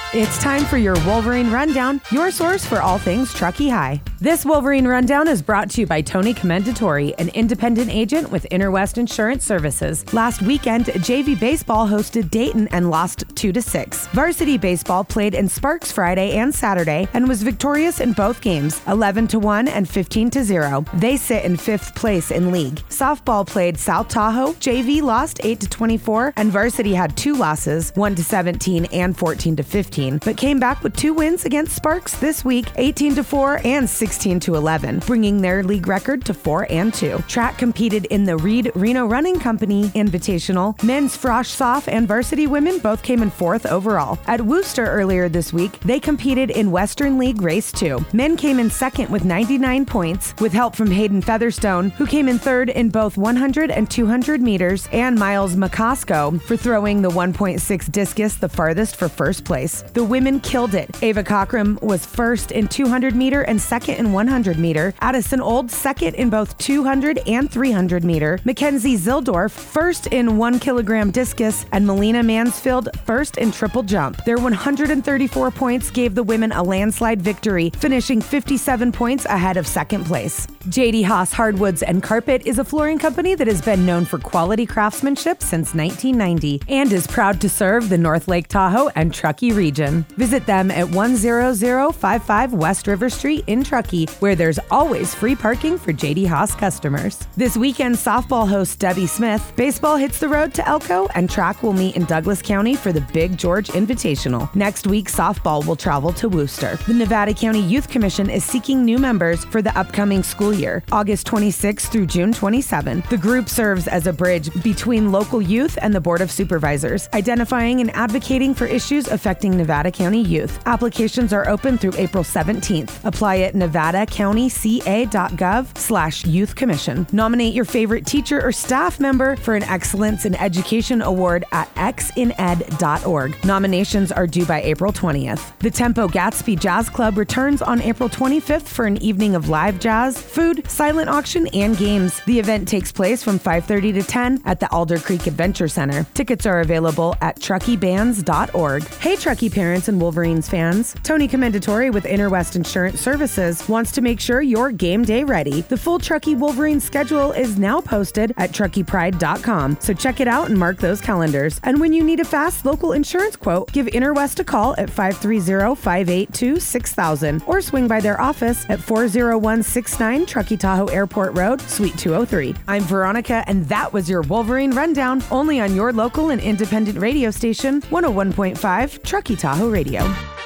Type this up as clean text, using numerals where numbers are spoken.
It's time for your Wolverine Rundown, your source for all things Truckee High. This Wolverine Rundown is brought to you by Tony Commendatore, an independent agent with Interwest Insurance Services. Last weekend, JV Baseball hosted Dayton and lost 2-6. Varsity Baseball played in Sparks Friday and Saturday and was victorious in both games, 11-1 and 15-0. They sit in 5th place in league. Softball played South Tahoe. JV lost 8-24, and Varsity had 2 losses, 1-17 and 14-15. But came back with 2 wins against Sparks this week, 18-4 and 16-11, bringing their league record to 4-2. Track competed in the Reed Reno Running Company Invitational. Men's Frosh Soft and Varsity women both came in 4th overall. At Wooster earlier this week, they competed in Western League Race 2. Men came in 2nd with 99 points, with help from Hayden Featherstone, who came in 3rd in both 100 and 200 meters, and Miles McCosco for throwing the 1.6 discus the farthest for first place. The women killed it. Ava Cockram was 1st in 200 meter and 2nd in 100 meter. Addison Old 2nd in both 200 and 300 meter. Mackenzie Zildorf 1st in 1 kilogram discus, and Melina Mansfield 1st in triple jump. Their 134 points gave the women a landslide victory, finishing 57 points ahead of 2nd place. J.D. Haas Hardwoods and Carpet is a flooring company that has been known for quality craftsmanship since 1990 and is proud to serve the North Lake Tahoe and Truckee region. Visit them at 10055 West River Street in Truckee, where there's always free parking for J.D. Haas customers. This weekend, softball hosts Debbie Smith. Baseball hits the road to Elko, and track will meet in Douglas County for the Big George Invitational. Next week, softball will travel to Wooster. The Nevada County Youth Commission is seeking new members for the upcoming school year, August 26 through June 27. The group serves as a bridge between local youth and the Board of Supervisors, identifying and advocating for issues affecting Nevada County youth. Applications are open through April 17th. Apply at nevadacountyca.gov/youth commission. Nominate your favorite teacher or staff member for an Excellence in Education Award at xined.org. Nominations are due by April 20th. The Tempo Gatsby Jazz Club returns on April 25th for an evening of live jazz, food, silent auction, and games. The event takes place from 5:30 to 10 at the Alder Creek Adventure Center. Tickets are available at truckeebands.org. Hey, Truckee parents and Wolverines fans. Tony Commendatore with Interwest Insurance Services wants to make sure you're game day ready. The full Truckee Wolverines schedule is now posted at truckeepride.com, so check it out and mark those calendars. And when you need a fast local insurance quote, give Interwest a call at 530-582-6000 or swing by their office at 40169 Truckee Tahoe Airport Road, Suite 203. I'm Veronica, and that was your Wolverine Rundown, only on your local and independent radio station, 101.5 Truckee Tahoe Radio.